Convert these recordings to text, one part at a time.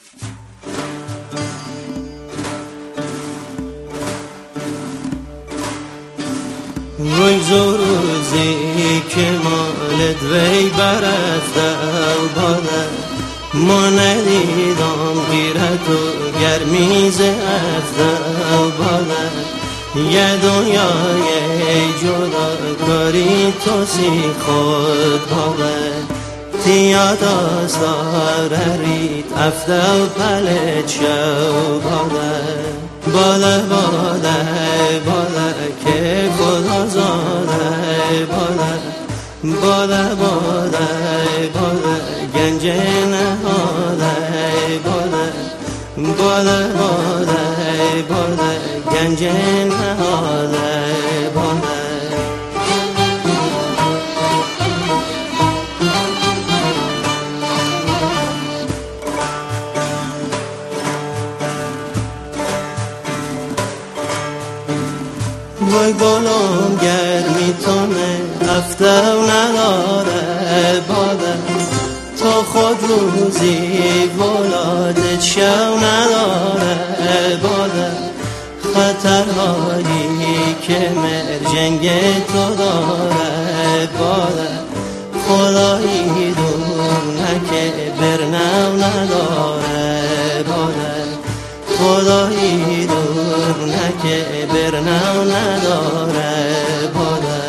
روز و روزی که مالت وی برد دل باده ما ندیدم غیرت و گرمی ز افضل باده یه دنیای جدا کاری تو سی خود باده تیاد آستارید افضل پلت شو باده بالا بالا بالا که خدا زاده بالا بالا بالا بالا گنج نهاده بالا بالا بالا بالا گنج نهاده بالا وای بالام گرمی تانه هفته و نداره باده تا خود روزی ولادت شو نداره باده خطرهایی که مرجنگ تو داره باده خدایی دونه که برنو نداره باده خدایی دونه که برنو نداره باده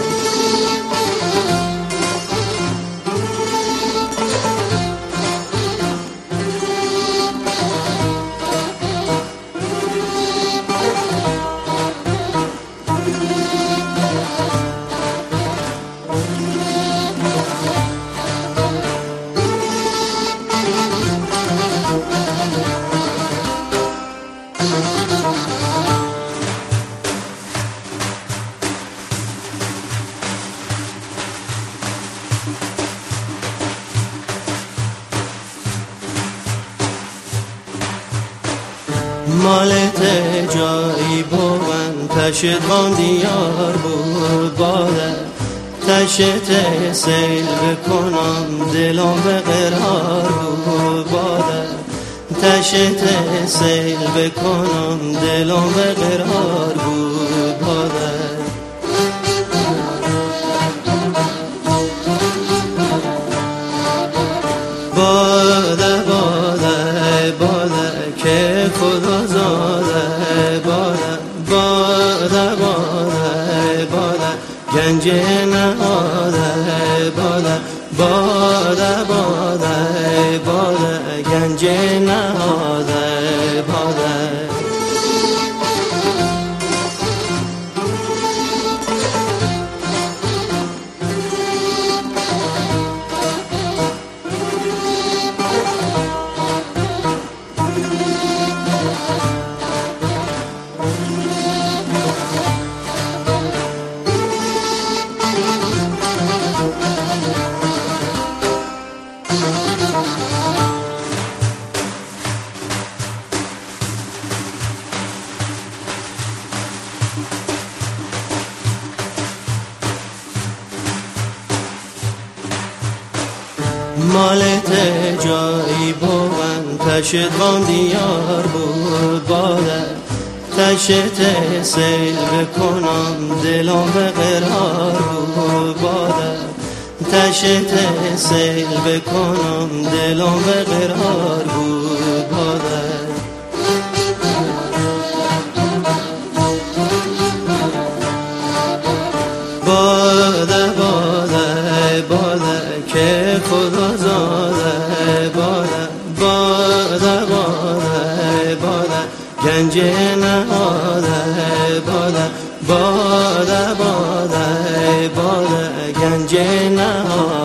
مالت جایی بوان تشت وان دیار بود باده تشت سیل بکنم دلم به قرار بود باده تشت سیل بکنم دلم به قرار بود باده باده باده باده که خدا زاده باده باده باده باده گنج نهاده باده باده باده باده گنج نهاده باده مالت جایی بوان تشت وان دیار بود باده تشت سیل بکنم دلم به قرار بود باده تشت سیل بکنم دلم به قرار بود باده باده باده باده که خدا زاده باده باده باده باده گنج نهاده باده باده باده باده گنج نهاده